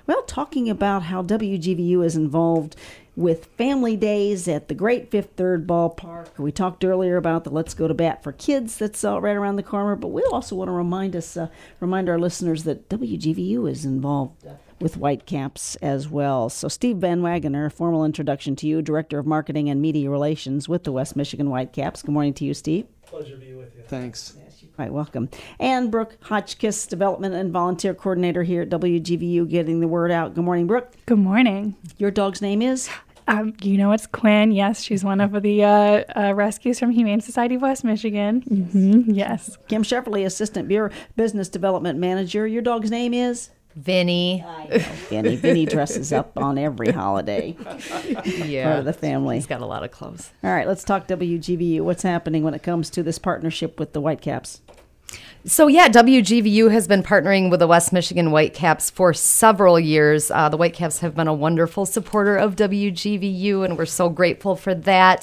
well, talking about how WGVU is involved with family days at the Great Fifth Third Ballpark. We talked earlier about the Let's Go to Bat for Kids that's right around the corner, but we also want to remind our listeners that WGVU is involved with Whitecaps as well. So Steve Van Wagener, formal introduction to you, Director of Marketing and Media Relations with the West Michigan Whitecaps. Good morning to you, Steve. Pleasure to be with you. Thanks. You're quite welcome. And Brooke Hotchkiss, Development and Volunteer Coordinator here at WGVU, getting the word out. Good morning, Brooke. Good morning. Your dog's name is? It's Quinn. Yes, she's one of the rescues from Humane Society of West Michigan. Mm-hmm. Yes. Kim Shefferly, Assistant Bureau Business Development Manager. Your dog's name is? Vinny. Vinny dresses up on every holiday. Yeah. Part of the family. He's got a lot of clothes. All right, let's talk WGVU. What's happening when it comes to this partnership with the Whitecaps? So, WGVU has been partnering with the West Michigan Whitecaps for several years. The Whitecaps have been a wonderful supporter of WGVU, and we're so grateful for that.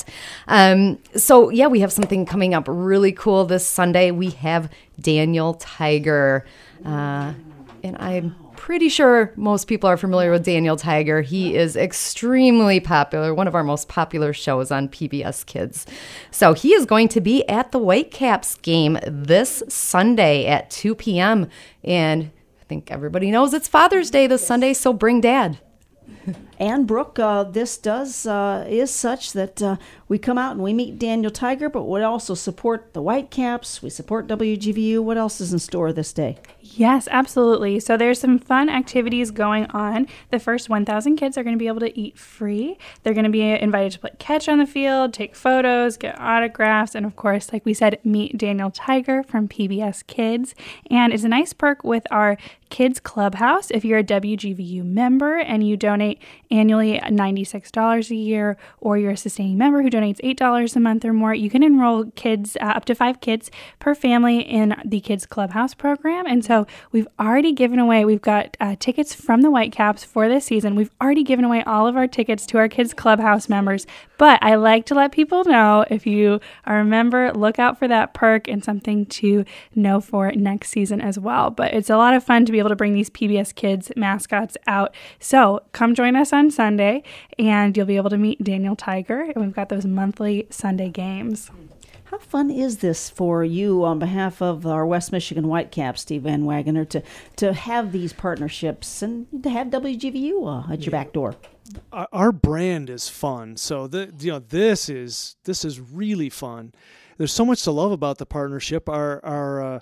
We have something coming up really cool this Sunday. We have Daniel Tiger, and I'm pretty sure most people are familiar with Daniel Tiger. He is extremely popular, one of our most popular shows on PBS Kids. So he is going to be at the Whitecaps game this Sunday at 2 p.m. And I think everybody knows it's Father's Day this Sunday, so bring Dad. And Brooke, this is such that we come out and we meet Daniel Tiger, but we also support the Whitecaps. We support WGVU. What else is in store this day? Yes, absolutely. So there's some fun activities going on. The first 1,000 kids are going to be able to eat free. They're going to be invited to play catch on the field, take photos, get autographs, and of course, like we said, meet Daniel Tiger from PBS Kids. And it's a nice perk with our Kids Clubhouse. If you're a WGVU member and you donate annually $96 a year, or you're a sustaining member who donates $8 a month or more, you can enroll kids, up to 5 kids per family in the Kids Clubhouse program. And so we've already given away, we've got tickets from the Whitecaps for this season. We've already given away all of our tickets to our Kids Clubhouse members, but I like to let people know, if you are a member, look out for that perk and something to know for next season as well. But it's a lot of fun to be able to bring these PBS Kids mascots out. So come join us on Sunday, and you'll be able to meet Daniel Tiger, and we've got those monthly Sunday games. How fun is this for you on behalf of our West Michigan Whitecaps, Steve Van Wagener, to have these partnerships and to have WGVU at your back door? Our brand is fun, so this is really fun. There's so much to love about the partnership. Our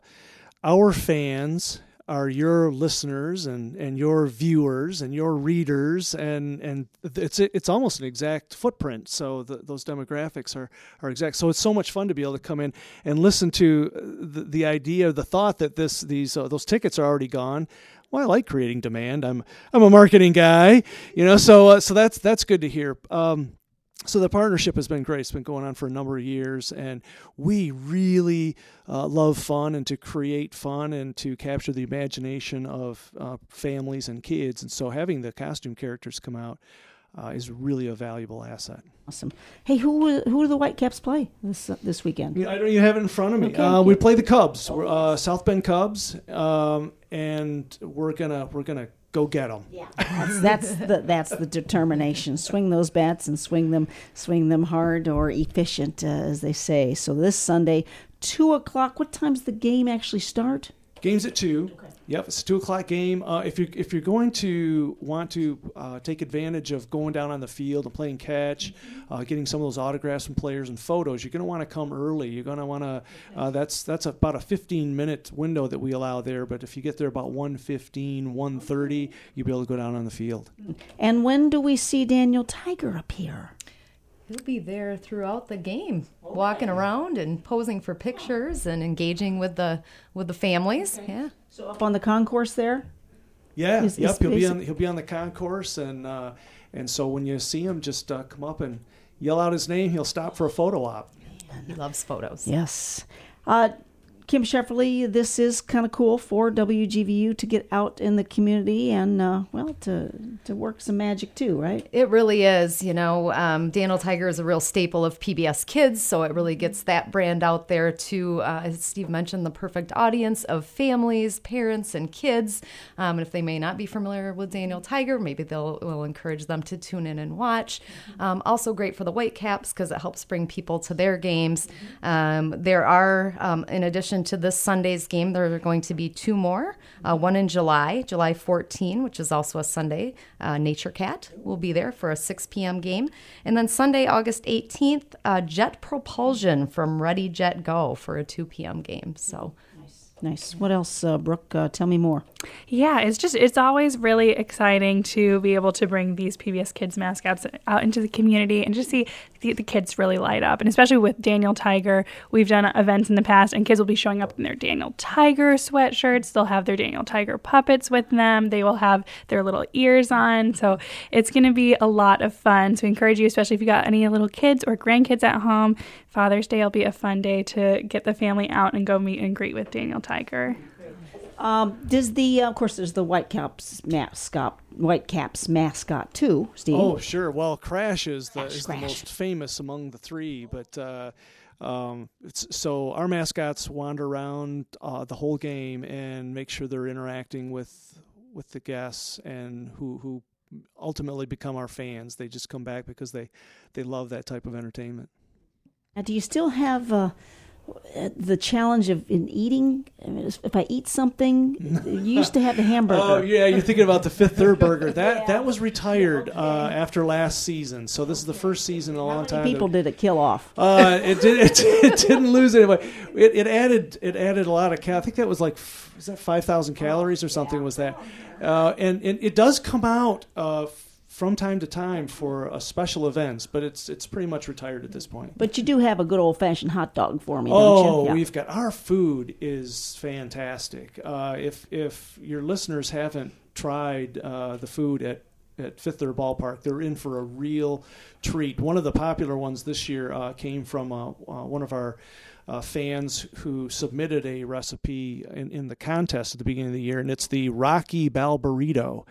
fans are your listeners and your viewers and your readers, and it's almost an exact footprint. So those demographics are exact. So it's so much fun to be able to come in and listen to the idea, the thought that those tickets are already gone. Well, I like creating demand. I'm a marketing guy, So that's good to hear. So the partnership has been great. It's been going on for a number of years, and we really love fun and to create fun and to capture the imagination of families and kids. And so having the costume characters come out is really a valuable asset. Awesome. Hey, who do the Whitecaps play this weekend? I don't even have it in front of me. Okay. We play the Cubs, South Bend Cubs, and we're gonna go get them. Yeah, that's the determination. Swing those bats and swing them hard or efficient, as they say. So this Sunday, 2:00. What time's the game actually start? Game's at 2. Okay. Yep, it's a 2:00 game. If you're going to want to take advantage of going down on the field and playing catch, getting some of those autographs from players and photos, you're going to want to come early. You're going to want to. That's about a 15-minute window that we allow there. But if you get there about 1:15, 1:30, you'll be able to go down on the field. And when do we see Daniel Tiger appear? He'll be there throughout the game, walking around and posing for pictures and engaging with the families. Okay. Yeah. So up on the concourse there? Yeah. He'll be on the concourse, and so when you see him, just come up and yell out his name. He'll stop for a photo op. He loves photos. Yes. Kim Shefferly, this is kind of cool for WGVU to get out in the community and to to work some magic too, right? It really is. Daniel Tiger is a real staple of PBS Kids, so it really gets that brand out there to, as Steve mentioned, the perfect audience of families, parents, and kids. And if they may not be familiar with Daniel Tiger, maybe we'll encourage them to tune in and watch. Also great for the Whitecaps because it helps bring people to their games. There are, in addition to this Sunday's game, there are going to be two more. One in July 14, which is also a Sunday. Nature Cat will be there for a 6 p.m. game. And then Sunday, August 18th, Jet Propulsion from Ready Jet Go for a 2 p.m. game. So Nice. What else, Brooke? Tell me more. Yeah, it's always really exciting to be able to bring these PBS Kids mascots out into the community and just see the kids really light up. And especially with Daniel Tiger, we've done events in the past and kids will be showing up in their Daniel Tiger sweatshirts. They'll have their Daniel Tiger puppets with them. They will have their little ears on. So it's going to be a lot of fun. So we encourage you, especially if you got any little kids or grandkids at home, Father's Day will be a fun day to get the family out and go meet and greet with Daniel Tiger. Of course, there's the Whitecaps mascot too, Steve. Oh, sure. Well, Crash is the Crash. most famous among the three, but so our mascots wander around the whole game and make sure they're interacting with the guests and who ultimately become our fans. They just come back because they love that type of entertainment. Now, do you still have the challenge in eating? I mean, if I eat something, you used to have the hamburger. Oh yeah, you're thinking about the Fifth Third Burger. That was retired after last season. So this is the first season in a long time. How many people did it kill off? It didn't lose anybody. It added a lot of I think that was like, is that 5,000 calories or something? Was that? And it does come out from time to time for special events, but it's pretty much retired at this point. But you do have a good old-fashioned hot dog for me, don't you? Oh, we've got, our food is fantastic. If your listeners haven't tried the food at Fifth Third Ballpark, they're in for a real treat. One of the popular ones this year came from one of our fans who submitted a recipe in the contest at the beginning of the year, and it's the Rocky Bell Burrito.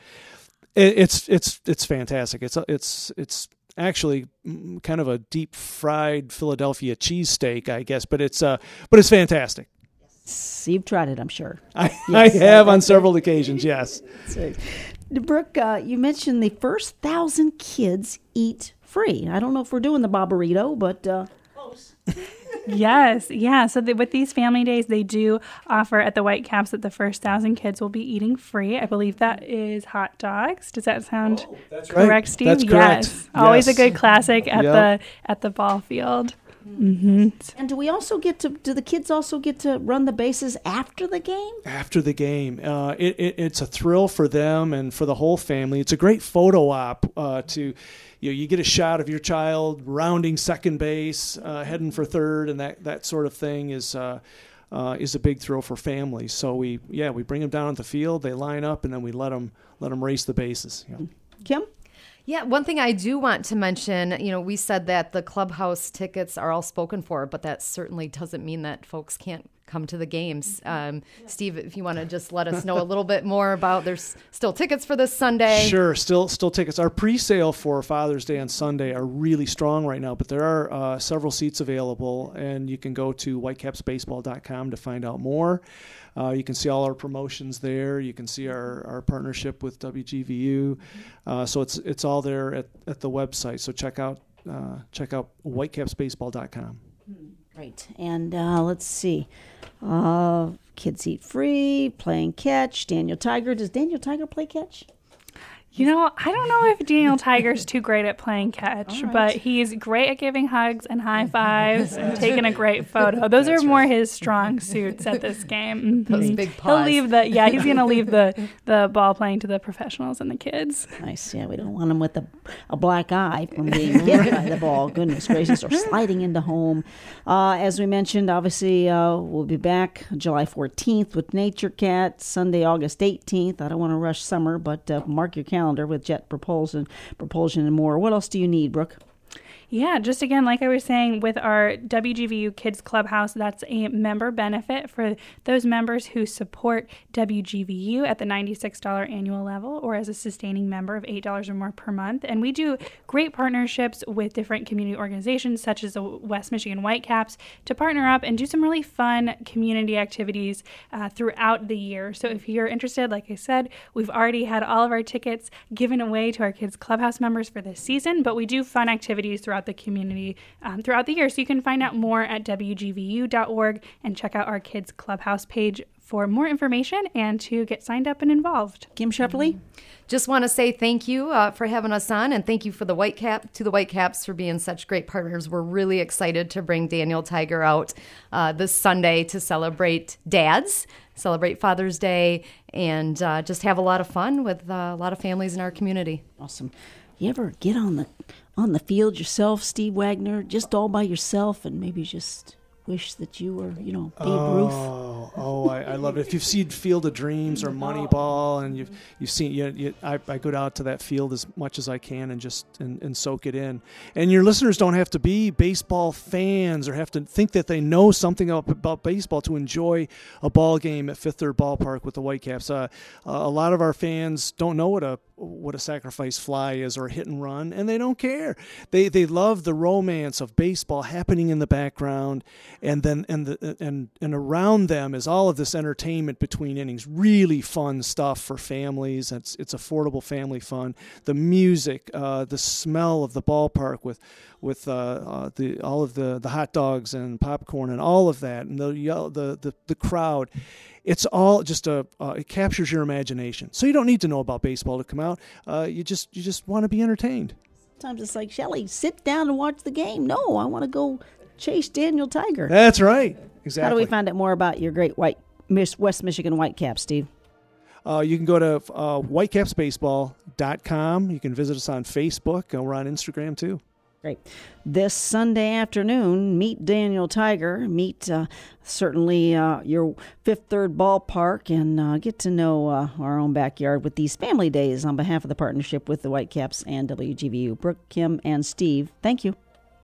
It's fantastic. It's actually kind of a deep fried Philadelphia cheesesteak, I guess, but it's fantastic. You've tried it, I'm sure. I have on several occasions. Yes. Brooke, you mentioned the first 1,000 kids eat free. I don't know if we're doing the Barbarito, but close. Yes, yeah. So with these family days, they do offer at the Whitecaps that the first 1,000 kids will be eating free. I believe that is hot dogs. Does that sound that's correct, right. Steve? That's correct. Yes. Always a Yes. good classic at the ball field. Mm-hmm. And do the kids also get to run the bases after the game? After the game, it's a thrill for them and for the whole family. It's a great photo op you get a shot of your child rounding second base, heading for third, and that sort of thing is a big thrill for families. So we bring them down on the field, they line up, and then we let them race the bases. Yeah. Kim? Yeah, one thing I do want to mention, we said that the clubhouse tickets are all spoken for, but that certainly doesn't mean that folks can't come to the games. Steve, if you want to just let us know a little bit more about, there's still tickets for this Sunday. Sure, still tickets. Our pre-sale for Father's Day on Sunday are really strong right now, but there are several seats available, and you can go to whitecapsbaseball.com to find out more. You can see all our promotions there. You can see our partnership with WGVU. So it's all there at the website. So check out whitecapsbaseball.com. Right. And let's see. Kids eat free, playing catch. Daniel Tiger. Does Daniel Tiger play catch? I don't know if Daniel Tiger's too great at playing catch, Right. But he's great at giving hugs and high fives and taking a great photo. Those are more his strong suits at this game. Those big paws. He's going to leave the ball playing to the professionals and the kids. Nice. Yeah, we don't want him with a black eye from being hit by the ball. Goodness gracious. Or sliding into home. As we mentioned, obviously, we'll be back July 14th with Nature Cat, Sunday, August 18th. I don't want to rush summer, but mark your calendar with Jet Propulsion and more. What else do you need, Brooke? Yeah, just again, like I was saying, with our WGVU Kids Clubhouse, that's a member benefit for those members who support WGVU at the $96 annual level or as a sustaining member of $8 or more per month. And we do great partnerships with different community organizations such as the West Michigan Whitecaps to partner up and do some really fun community activities throughout the year. So if you're interested, like I said, we've already had all of our tickets given away to our Kids Clubhouse members for this season, but we do fun activities throughout the community throughout the year. So you can find out more at WGVU.org and check out our Kids Clubhouse page for more information and to get signed up and involved. Kim Shepperly? Just want to say thank you for having us on, and thank you for the Whitecaps for being such great partners. We're really excited to bring Daniel Tiger out this Sunday to celebrate dads, celebrate Father's Day, and just have a lot of fun with a lot of families in our community. Awesome. You ever get on the field yourself, Steve Wagner, just all by yourself, and maybe just wish that you were, Babe Ruth? I love it. If you've seen Field of Dreams or Moneyball, and you've seen, I go out to that field as much as I can and just and soak it in. And your listeners don't have to be baseball fans or have to think that they know something about baseball to enjoy a ball game at Fifth Third Ballpark with the Whitecaps. A lot of our fans don't know what a sacrifice fly is or a hit and run, and they don't care. They love the romance of baseball happening in the background, and then and around them is all of this entertainment between innings. Really fun stuff for families. It's affordable family fun. The music, the smell of the ballpark with all of the hot dogs and popcorn and all of that, and the crowd. It's all just it captures your imagination. So you don't need to know about baseball to come out. You just want to be entertained. Sometimes it's like, Shelley, sit down and watch the game. No, I want to go chase Daniel Tiger. That's right. Exactly. How do we find out more about your great West Michigan Whitecaps, Steve? You can go to whitecapsbaseball.com. You can visit us on Facebook, and we're on Instagram too. Great. This Sunday afternoon, meet Daniel Tiger, meet certainly your Fifth Third Ballpark, and get to know our own backyard with these family days on behalf of the partnership with the Whitecaps and WGVU. Brooke, Kim, and Steve, thank you.